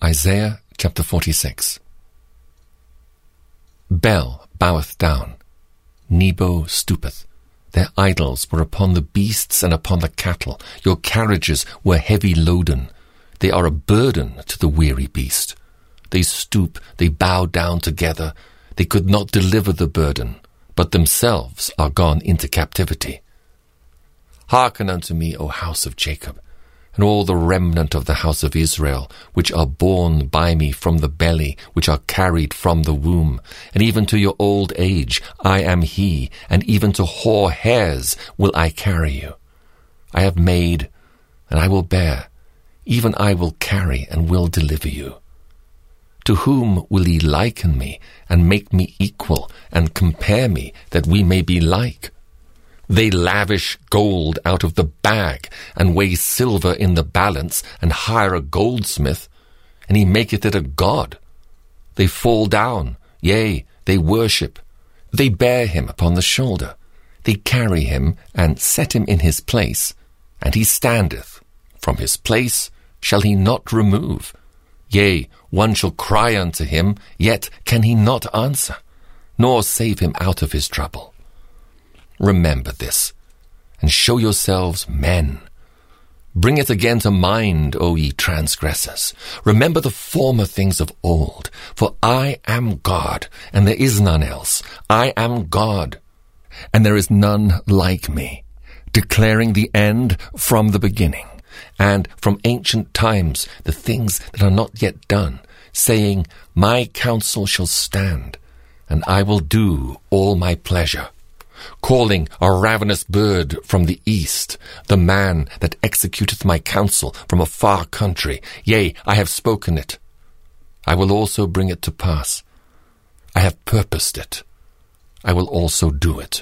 Isaiah chapter 46. Bel boweth down, Nebo stoopeth. Their idols were upon the beasts and upon the cattle. Your carriages were heavy loaden. They are a burden to the weary beast. They stoop, they bow down together. They could not deliver the burden, but themselves are gone into captivity. Hearken unto me, O house of Jacob, and all the remnant of the house of Israel, which are born by me from the belly, which are carried from the womb, and even to your old age I am he, and even to hoar hairs will I carry you. I have made, and I will bear, even I will carry and will deliver you. To whom will ye liken me, and make me equal, and compare me, that we may be like? They lavish gold out of the bag, and weigh silver in the balance, and hire a goldsmith, and he maketh it a god. They fall down, yea, they worship. They bear him upon the shoulder. They carry him, and set him in his place, and he standeth. From his place shall he not remove. Yea, one shall cry unto him, yet can he not answer, nor save him out of his trouble. Remember this, and show yourselves men. Bring it again to mind, O ye transgressors. Remember the former things of old. For I am God, and there is none else. I am God, and there is none like me, declaring the end from the beginning, and from ancient times the things that are not yet done, saying, My counsel shall stand, and I will do all my pleasure. Calling a ravenous bird from the east, the man that executeth my counsel from a far country. Yea, I have spoken it. I will also bring it to pass. I have purposed it. I will also do it.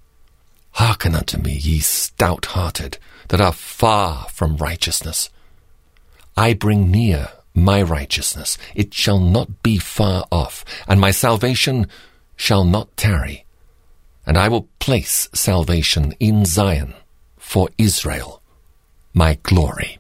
Hearken unto me, ye stout-hearted, that are far from righteousness. I bring near my righteousness. It shall not be far off, and my salvation shall not tarry. And I will place salvation in Zion for Israel, my glory.